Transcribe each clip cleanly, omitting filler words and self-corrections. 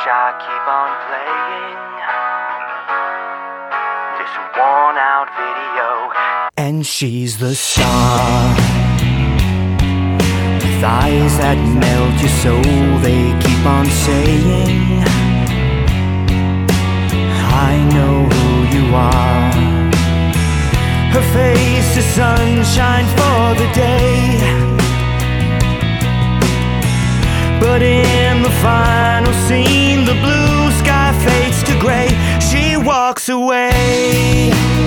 I keep on playing this worn out video, and she's the star with eyes that melt your soul. They keep on saying, I know who you are. Her face is sunshine for the day, but in the final scene, the blue sky fades to gray. She walks away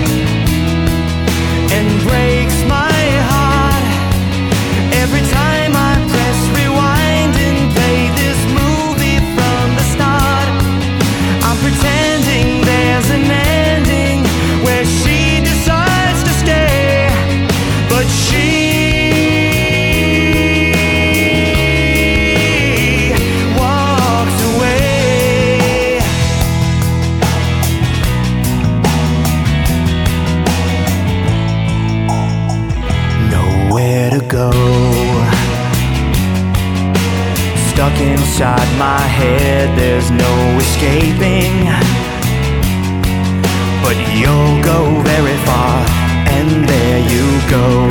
and breaks my heart every time I press rewind and play this movie from the start. I'm pretending there's an ending where she decides to stay, but she go. Stuck inside my head, there's no escaping, but you'll go very far, and there you go.